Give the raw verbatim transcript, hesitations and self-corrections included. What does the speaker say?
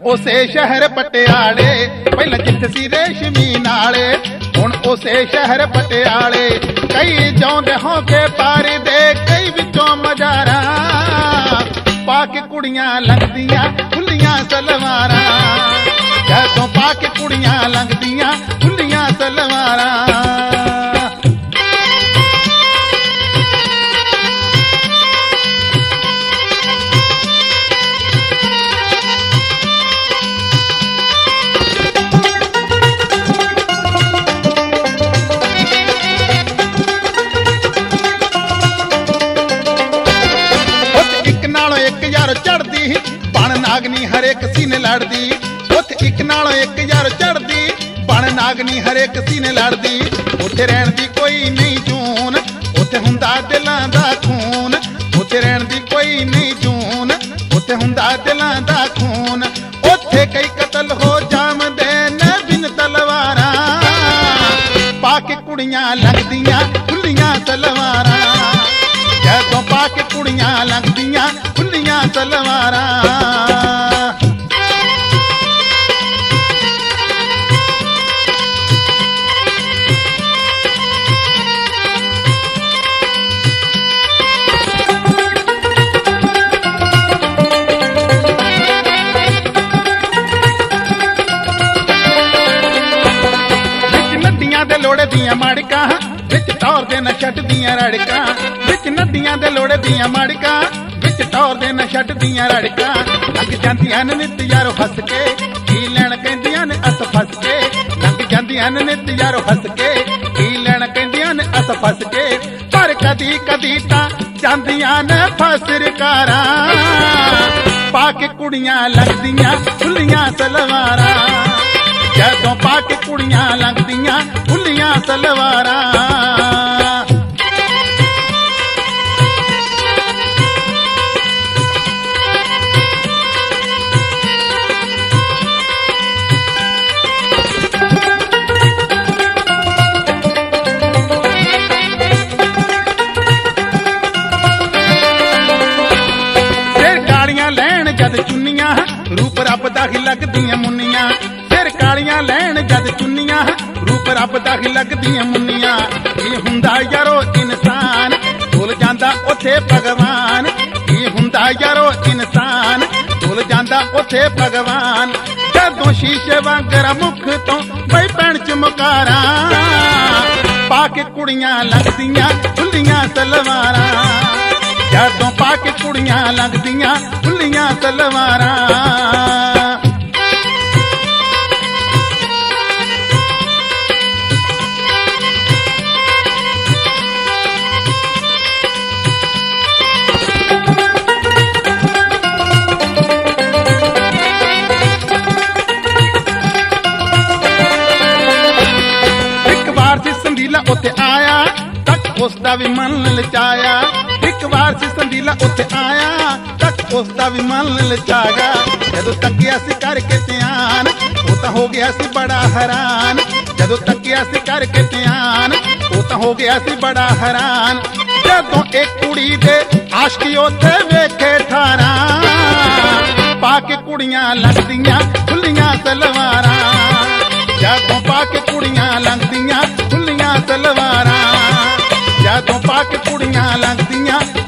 ਉਸੇ ਸ਼ਹਿਰ ਪਟਿਆਲੇ ਪਹਿਲਾਂ ਜਿੱਥੇ ਸੀ ਰੇਸ਼ਮੀ ਨਾਲੇ ਹੁਣ ਉਸੇ ਸ਼ਹਿਰ ਪਟਿਆਲੇ ਕਈ ਚਾਹੁੰਦੇ ਹੋ ਕੇ ਪਾਰ ਦੇ ਕਈ ਵਿੱਚੋਂ ਮਜ਼ਾਰਾਂ ਪਾ ਕੇ ਕੁੜੀਆਂ ਲੰਘਦੀਆਂ ਖੁੱਲੀਆਂ ਸਲਵਾਰਾਂ ਜਦੋਂ ਪਾ ਕੇ ਕੁੜੀਆਂ ਲੰਘਦੀਆਂ ਖੁੱਲੀਆਂ ਸਲਵਾਰਾਂ ਚੜਦੀ ਬਣ ਨਾਗਨੀ ਹਰੇਕ ਸੀਨੇ ਲੜਦੀ ਉੱਥੇ ਇੱਕ ਨਾਲੋਂ ਇੱਕ ਯਾਰ ਚੜਦੀ ਬਣ ਨਾਗਨੀ ਹਰੇਕ ਸੀਨੇ ਲੜਦੀ ਉੱਥੇ ਰਹਿਣ ਦੀ ਕੋਈ ਨਹੀਂ ਜੂਨ ਉੱਥੇ ਹੁੰਦਾ ਦਿਲਾਂ ਦਾ ਖੂਨ ਉੱਥੇ ਰਹਿਣ ਦੀ ਕੋਈ ਨਹੀਂ ਜੂਨ ਉੱਥੇ ਹੁੰਦਾ ਦਿਲਾਂ ਦਾ ਖੂਨ ਉੱਥੇ ਕਈ ਕਤਲ ਹੋ ਜਾਮਦੇ ਨੇ ਬਿਨ ਤਲਵਾਰਾਂ ਪਾ ਕੇ ਕੁੜੀਆਂ ਲੰਘਦੀਆਂ ਖੁੱਲੀਆਂ ਸਲਵਾਰਾਂ ਜਦੋਂ ਪਾ ਕੇ ਕੁੜੀਆਂ ਲੰਘਦੀਆਂ ਖੁੱਲੀਆਂ ਸਲਵਾਰਾਂ ਵਿੱਚ ਨਦੀਆਂ ਦੇ ਲੋੜੇ ਦੀਆਂ ਮਾੜਕਾਂ ਵਿੱਚ ਟੌਰ ਦੇ ਨਾ ਛੱਡਦੀਆਂ ਰੜਕਾਂ ਵਿੱਚ ਨਦੀਆਂ ਦੇ ਲੋੜੇ ਦੀਆਂ ਮਾੜਕਾਂ ਵਿੱਚ ਟੌਰ ਦੇ ਨਾ ਛੱਡਦੀਆਂ ਰੜਕਾਂ ਲੰਘ ਜਾਂਦੀਆਂ ਨੇ ਨਿੱਤ ਯਾਰੋ ਹੱਸ ਕੇ ਕੀ ਲੈਣ ਕਹਿੰਦੀਆਂ ਨੇ ਅਸ ਫਸ ਕੇ ਲੰਘ ਜਾਂਦੀਆਂ ਨੇ ਨਿੱਤ ਯਾਰੋ ਹੱਸ ਕੇ ਕੀ ਲੈਣ ਕਹਿੰਦੀਆਂ ਨੇ ਅਸ ਫਸ ਕੇ ਪਰ ਕਦੀ ਕਦੀ ਤਾਂ ਜਾਂਦੀਆਂ ਨੇ ਫਸਰਕਾਰਾਂ ਪਾ ਕੇ ਕੁੜੀਆਂ ਲੰਘਦੀਆਂ ਖੁੱਲੀਆਂ ਸਲਵਾਰਾਂ ਜਦੋਂ ਪਾ ਕੇ ਕੁੜੀਆਂ ਲੰਘਦੀਆਂ ਖੁੱਲੀਆਂ ਸਲਵਾਰਾਂ ਜਦ ਚੁੰਨੀਆਂ ਰੂਪ ਰੱਬ ਦਾ ਹੀ ਲੱਗਦੀਆਂ ਮੁੰਨੀਆਂ ਫਿਰ ਕਾਲੀਆਂ ਲੈਣ ਜਦ ਚੁੰਨੀਆਂ ਰੂਪ ਰੱਬ ਦਾ ਹੀ ਲੱਗਦੀਆਂ ਮੁੰਨੀਆਂ ਕੀ ਹੁੰਦਾ ਯਾਰੋ ਇਨਸਾਨ ਭੁੱਲ ਜਾਂਦਾ ਉੱਥੇ ਭਗਵਾਨ ਕੀ ਹੁੰਦਾ ਯਾਰੋ ਇਨਸਾਨ ਭੁੱਲ ਜਾਂਦਾ ਉੱਥੇ ਭਗਵਾਨ ਜਦੋਂ ਸ਼ੀਸ਼ੇ ਵਾਂਗਰ ਮੁਖ ਤੋਂ ਬਈ ਪੈਣ ਚਮਕਾਰਾਂ ਪਾ ਕੇ ਕੁੜੀਆਂ ਲੰਘਦੀਆਂ ਖੁੱਲੀਆਂ ਸਲਵਾਰਾਂ ਜਦੋਂ ਪਾ ਕੇ ਕੁੜੀਆਂ ਲੰਘਦੀਆਂ ਖੁੱਲੀਆਂ ਸਲਵਾਰਾਂ ਇੱਕ ਵਾਰ ਸੀ ਸੰਦੀਲਾ ਉੱਥੇ ਆਇਆ ਤੱਕ ਉਸਦਾ ਵੀ ਮਨ ਲਚਾਇਆ ਇੱਕ ਵਾਰ ਸੀ ਸੰਦੀਲਾ ਉੱਥੇ ਆਇਆ ਤੱਕ ਉਸਦਾ ਵੀ ਮਨ ਲਚਾ ਗਿਆ ਜਦੋਂ ਤੱਕਿਆ ਸੀ ਕਰਕੇ ਧਿਆਨ ਉਹ ਤਾਂ ਹੋ ਗਿਆ ਸੀ ਬੜਾ ਹੈਰਾਨ ਜਦੋਂ ਤੱਕਿਆ ਸੀ ਕਰਕੇ ਧਿਆਨ ਉਹ ਤਾਂ ਹੋ ਗਿਆ ਸੀ ਬੜਾ ਹੈਰਾਨ ਜਦੋਂ ਇੱਕ ਕੁੜੀ ਦੇ ਆਸ਼ਕੀ ਉੱਥੇ ਵੇਖੇ ਠਾਰਾਂ ਪਾ ਕੇ ਕੁੜੀਆਂ ਲੰਘਦੀਆਂ ਖੁੱਲੀਆਂ ਸਲਵਾਰਾਂ ਜਦੋਂ ਪਾ ਕੇ ਕੁੜੀਆਂ ਲੰਘਦੀਆਂ ਖੁੱਲੀਆਂ ਸਲਵਾਰਾਂ ਜਦੋਂ ਪਾ ਕੇ ਕੁੜੀਆਂ ਲੰਘਦੀਆਂ